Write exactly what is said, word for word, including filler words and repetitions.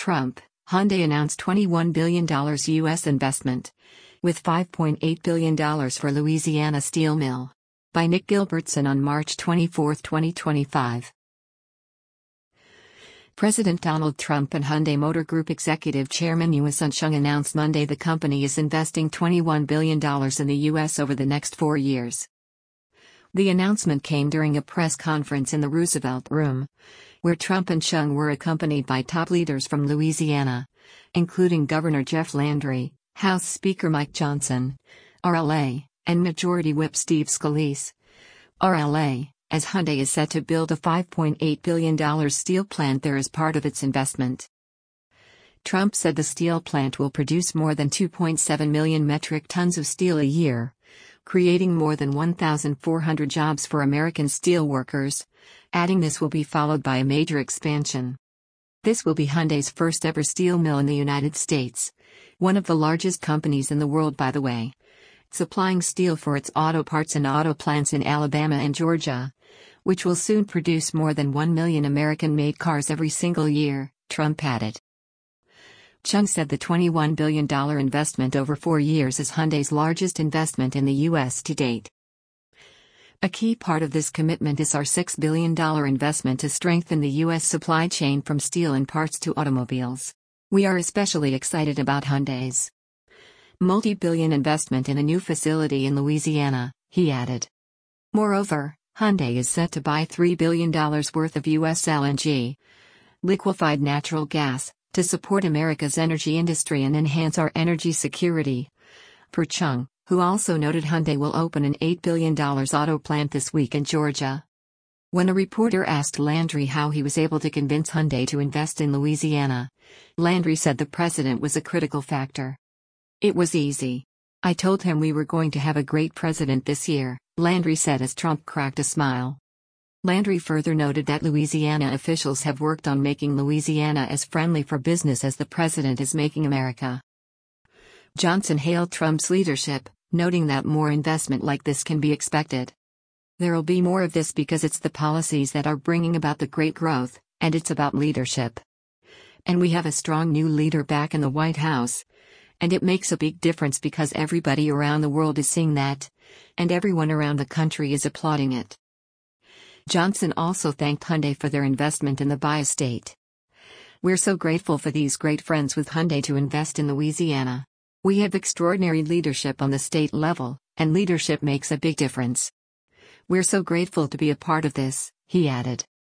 Trump, Hyundai announced twenty-one billion dollars U S investment, with five point eight billion dollars for Louisiana steel mill. By Nick Gilbertson on March twenty-fourth, twenty twenty-five. President Donald Trump and Hyundai Motor Group Executive Chairman Yuan Chung announced Monday the company is investing twenty-one billion dollars in the U S over the next four years. The announcement came during a press conference in the Roosevelt Room, where Trump and Chung were accompanied by top leaders from Louisiana, including Governor Jeff Landry, House Speaker Mike Johnson, R L A, and Majority Whip Steve Scalise, R L A, as Hyundai is set to build a five point eight billion dollars steel plant there as part of its investment. Trump said the steel plant will produce more than two point seven million metric tons of steel a year, creating more than one thousand four hundred jobs for American steel workers, adding this will be followed by a major expansion. This will be Hyundai's first ever steel mill in the United States, one of the largest companies in the world by the way, supplying steel for its auto parts and auto plants in Alabama and Georgia, which will soon produce more than one million American-made cars every single year, Trump added. Chung said the twenty-one billion dollars investment over four years is Hyundai's largest investment in the U S to date. A key part of this commitment is our six billion dollars investment to strengthen the U S supply chain from steel and parts to automobiles. We are especially excited about Hyundai's multi-billion investment in a new facility in Louisiana, he added. Moreover, Hyundai is set to buy three billion dollars worth of U S L N G, liquefied natural gas, to support America's energy industry and enhance our energy security. Per Chung, who also noted Hyundai will open an eight billion dollars auto plant this week in Georgia. When a reporter asked Landry how he was able to convince Hyundai to invest in Louisiana, Landry said the president was a critical factor. It was easy. I told him we were going to have a great president this year, Landry said as Trump cracked a smile. Landry further noted that Louisiana officials have worked on making Louisiana as friendly for business as the president is making America. Johnson hailed Trump's leadership, noting that more investment like this can be expected. There'll be more of this because it's the policies that are bringing about the great growth, and it's about leadership. And we have a strong new leader back in the White House. And it makes a big difference because everybody around the world is seeing that, and everyone around the country is applauding it. Johnson also thanked Hyundai for their investment in the Bi-State. We're so grateful for these great friends with Hyundai to invest in Louisiana. We have extraordinary leadership on the state level, and leadership makes a big difference. We're so grateful to be a part of this, he added.